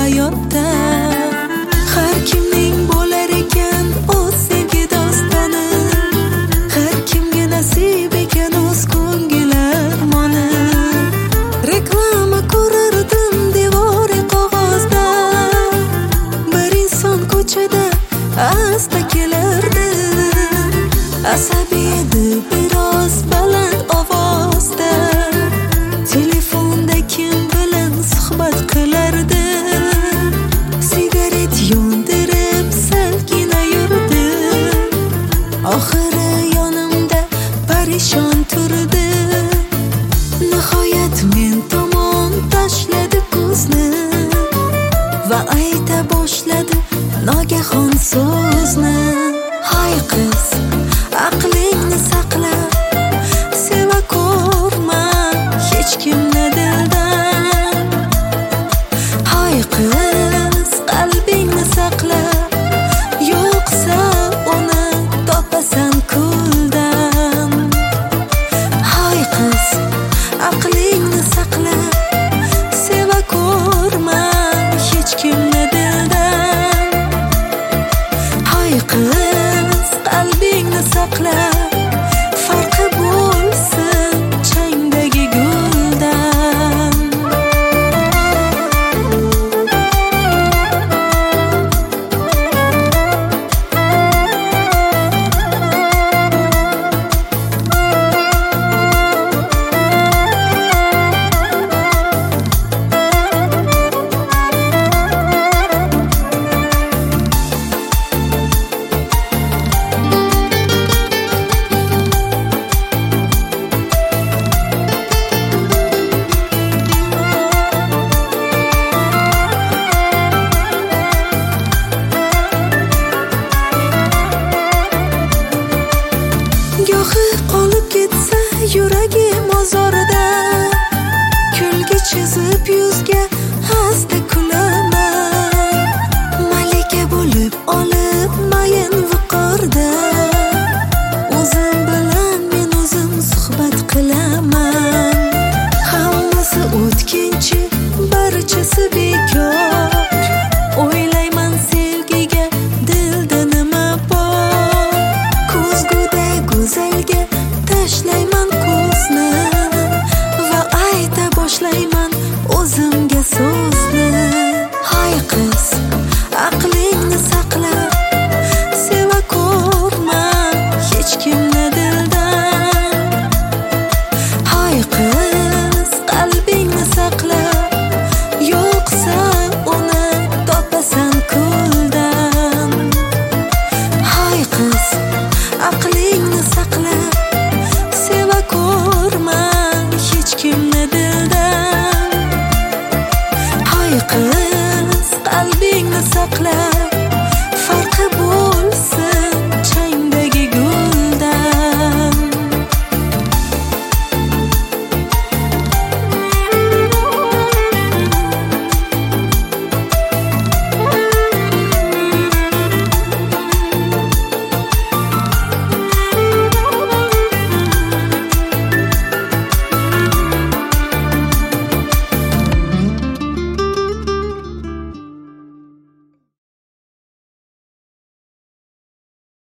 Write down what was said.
hayotda. Har kimning bo'lar ekan o'z sevgi dostoni, har kimga nasib ekan o'z ko'ngil armoni. Reklama ko'rardim devori qog'ozda, bir inson ko'chada asta kelardi. Asabiy edi biroz baland ovozda, telefonda kim bilan suhbat qilardi. Sigaret yondirib salgina yurdi, oxiri yonimda parishon turdi. Nihoyat men tomon tashladi ko'zni va ayta boshladi nogahon so'zni. Hay qiz, aqlingni saqla, seva ko'rma hech kimni dildan. Hay qiz, qalbingni saqla, yo'qsa uni topasan ko'ldan. Hay qiz, aqlingni saqla, seva ko'rma hech kimni dildan. Hay qiz, qalbingni saqla, farqi bo'lsin changdagi guldan. Gohi qolib ketsa yuragim ozorda, kulgi chizib yuzga asta kulaman. Malika bo'lib olib mayin viqorda, o'zim bilan men o'zim suhbat qilaman. Hammasi o'tkinchi, barchasi bekor. O'ylayman sevgiga dilda nima bor. Ko'zguda go'zalga tashlayman ko'zni va ayta boshlayman o'zimga so'zni. Hay qiz, aqlingni saqla,